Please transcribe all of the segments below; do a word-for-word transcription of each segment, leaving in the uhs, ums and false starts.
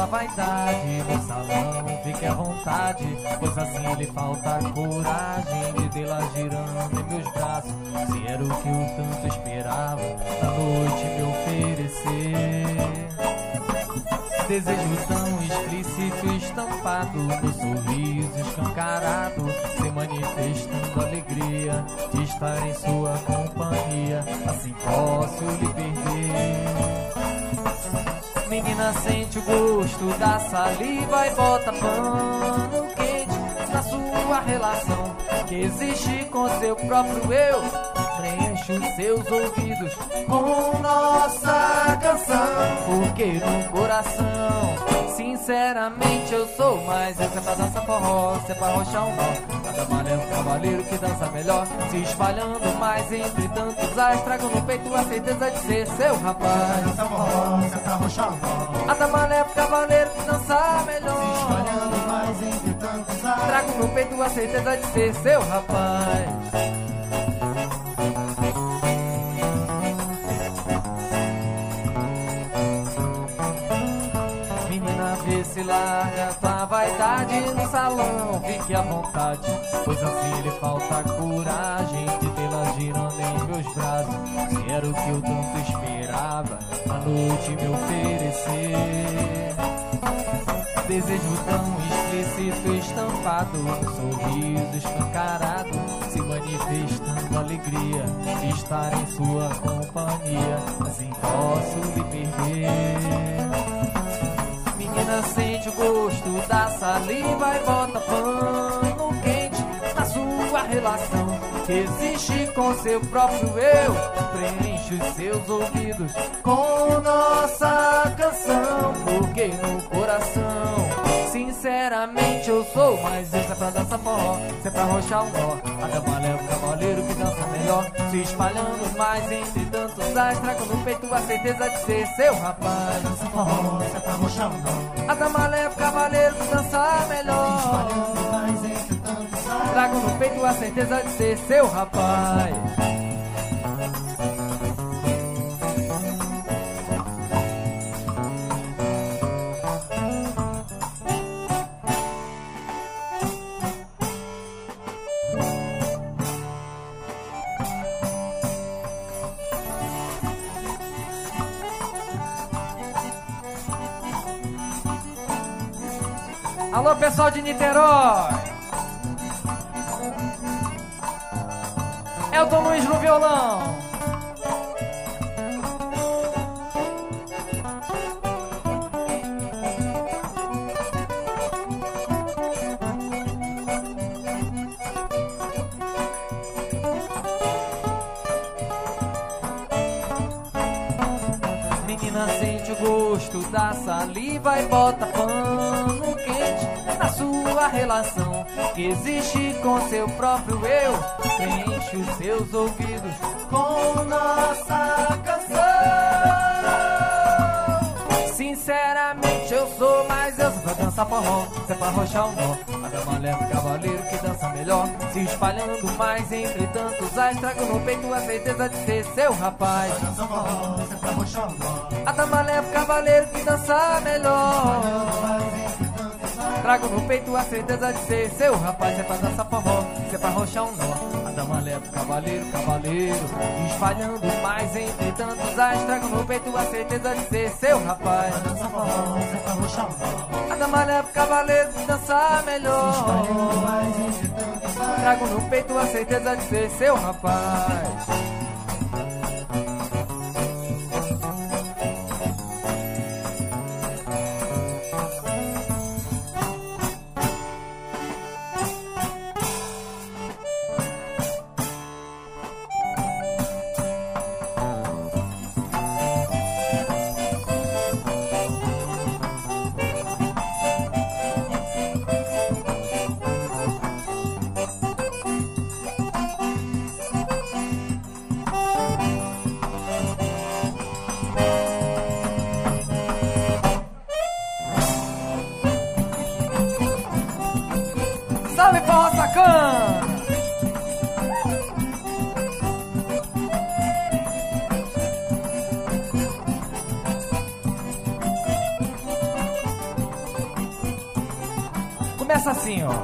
tua vaidade. No salão fique à vontade, pois assim lhe falta coragem de tê-la girando em meus braços. Se era o que eu tanto esperava, na noite me oferecer. Desejo tão explícito estampado no sorriso escancarado, se manifestando alegria de estar em sua companhia. Assim posso lhe perder. Menina, sente o gosto da saliva e bota pano quente na sua relação que existe com seu próprio eu. Preenche os seus ouvidos com nossa canção, porque no coração, sinceramente eu sou mais. Essa é pra dançar forró, se é pra roxar um nó. Cada malha é um cavaleiro que dança melhor, se espalhando mais entre tantos as. Trago no peito a certeza de ser seu rapaz. Dança forró, se é pra roxar um nó. A damalha é o cavaleiro que dança melhor, se espalhando mais entre tantos as. Trago no peito a certeza de ser seu rapaz. Se larga tua vaidade no salão, fique à vontade, pois assim lhe falta coragem de tê-la girando em meus braços. Se era o que eu tanto esperava, a noite me oferecer. Desejo tão explícito estampado no sorriso escancarado, se manifestando alegria de estar em sua companhia. Assim posso lhe perder. Menina, sente o gosto da saliva e bota pano quente na sua relação que existe com seu próprio eu. Preenche os seus ouvidos com nossa canção, porque no coração, sinceramente eu sou mais. Essa é pra dançar forró, se é pra roxar um nó. A damalha é o cavaleiro que dança melhor, se espalhando mais entre tantos as. Trago no peito a certeza de ser seu rapaz. Dança forró, se é pra roxar um nó. A damalha é o cavaleiro que dança melhor, se espalhando mais entre tantos as. Trago no peito a certeza de ser seu rapaz. Alô, pessoal de Niterói, Elton Luiz no violão. Menina, sente o gosto da saliva e bota pano quente na sua relação que existe com seu próprio eu. Preenche os seus ouvidos com nossa canção. Sinceramente eu sou mais. Eu sou pra dançar forró, se é pra roxar um nó. A damalha é o cavaleiro que dança melhor, se espalhando mais entre tantos as. Trago no peito a certeza de ser seu rapaz. Dança forró, se é pra roxar um nó. A damalha é o cavaleiro que dança melhor, trago no peito a certeza de ser seu rapaz. É pra dançar forró, se é pra roxar um nó. A damalha é o cavaleiro, cavaleiro, espalhando mais entre tantos as. Trago no peito a certeza de ser seu rapaz. Dança forró, se é pra roxar um nó. A damalha é o cavaleiro que dança melhor, se espalhando mais entre tantos as. Trago no peito a certeza de ser seu rapaz. Salve forró sacana! assim, ó.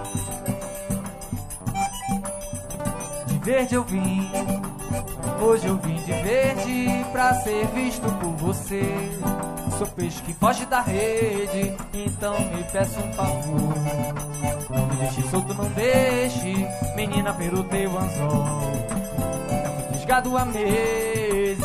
De verde eu vim, hoje eu vim de verde pra ser visto por você. Sou peixe que foge da rede, então me peço um favor. Não me deixe solto, não deixe, menina, pelo teu anzol. Fisgado há meses.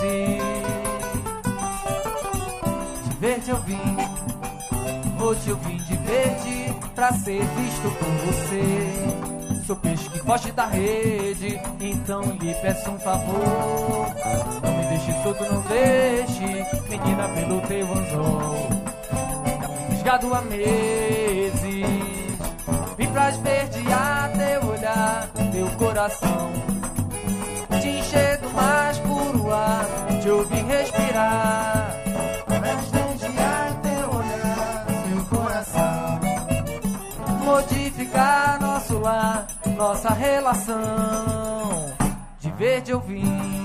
De verde eu vim, hoje eu vim de verde pra ser visto por você. Sou peixe que foge da rede, então lhe peço um favor. Não me deixe solto, não deixe, menina, pelo teu anzol. Já fui fisgado há meses. Vim pra esverdear teu olhar, teu coração, te encher do mais puro ar, te ouvir respirar. Pra esverdear teu olhar, teu coração, modificar nosso lar, nossa relação. De verde eu vim.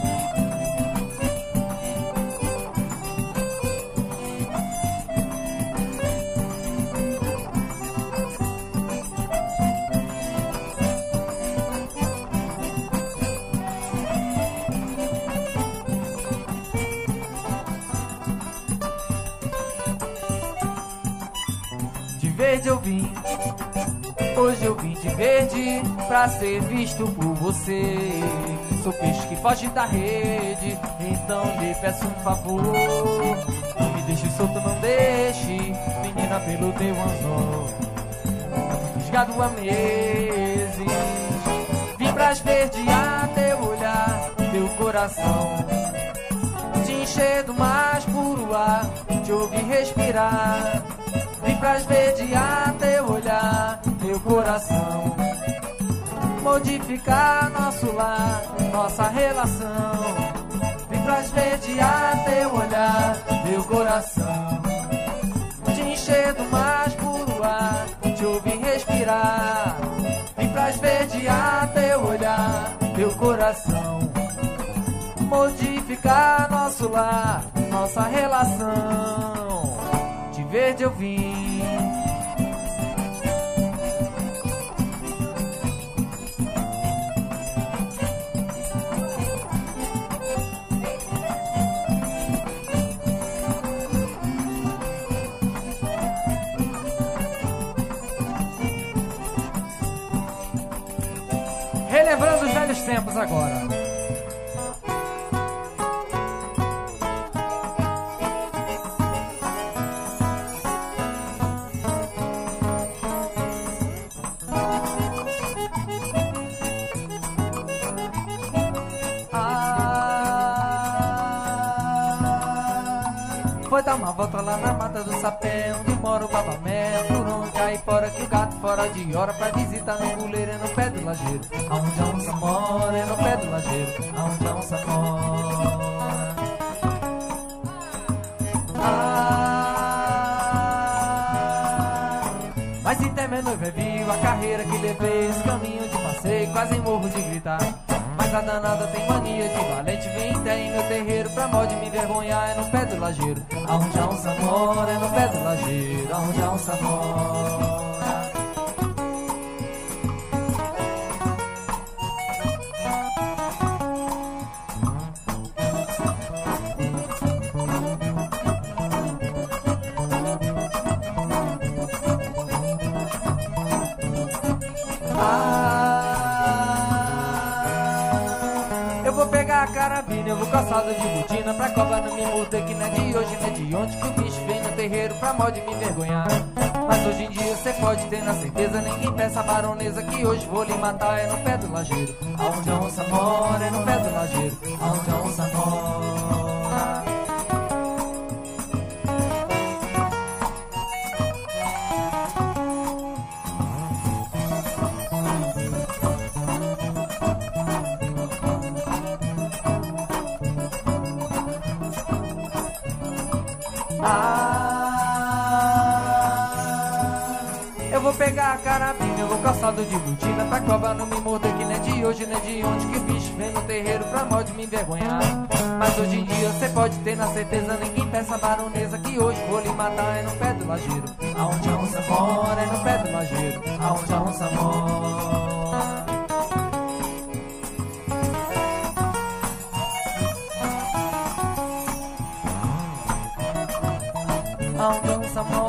De verde eu vim, hoje eu vim de verde pra ser visto por você. Sou peixe que foge da rede, então lhe peço um favor. Não me deixe solto, não deixe, menina, pelo teu anzol. Fisgado há meses. Vim pra esverdear teu olhar, teu coração, te encher do mais puro ar, te ouvir respirar. Vim pra esverdear teu olhar, teu coração, modificar nosso lar, nossa relação. Vim pra esverdear teu olhar, teu coração, te encher do mais puro ar, te ouvir respirar. Vim pra esverdear teu olhar, teu coração, modificar nosso lar, nossa relação. De verde eu vim. Relembrando os velhos tempos agora. Foi dar uma volta lá na mata do sapé, onde mora o babamé, por onde caipora que o gato fora de hora pra visitar no buleiro, é no pé do lajeiro, aonde a onça mora, é no pé do lajeiro, aonde a onça mora. Ah, mas se tem meu noivo é vivo, a carreira que levei, esse caminho de passeio, quase morro de gritar. Mas a danada tem mania de valente, vem até em meu terreiro pra mod me envergonhar, é no pé do lajeiro, aonde a onça mora, é no pé do lajeiro, aonde a onça mora. Eu vou calçado de botina pra cobra não me morder, que não é de hoje, não é de ontem que o bicho vem no terreiro pra mod me envergonhar. Mas hoje em dia cê pode ter na certeza, ninguém peça a baronesa que hoje vou lhe matar, é no pé do lajeiro, aonde a onça mora, é no pé do lajeiro, aonde a onça mora. Eu vou pegar a carabina, eu vou calçado de botina pra cobra não me morder, que não é de hoje, não é de onde que o bicho vem no terreiro pra mal de me envergonhar. Mas hoje em dia cê pode ter na certeza, ninguém peça a baronesa, que hoje vou lhe matar é no pé do lajeiro. Aonde a onça mora é no pé do lajeiro, aonde a onça mora. Aonde a onça mora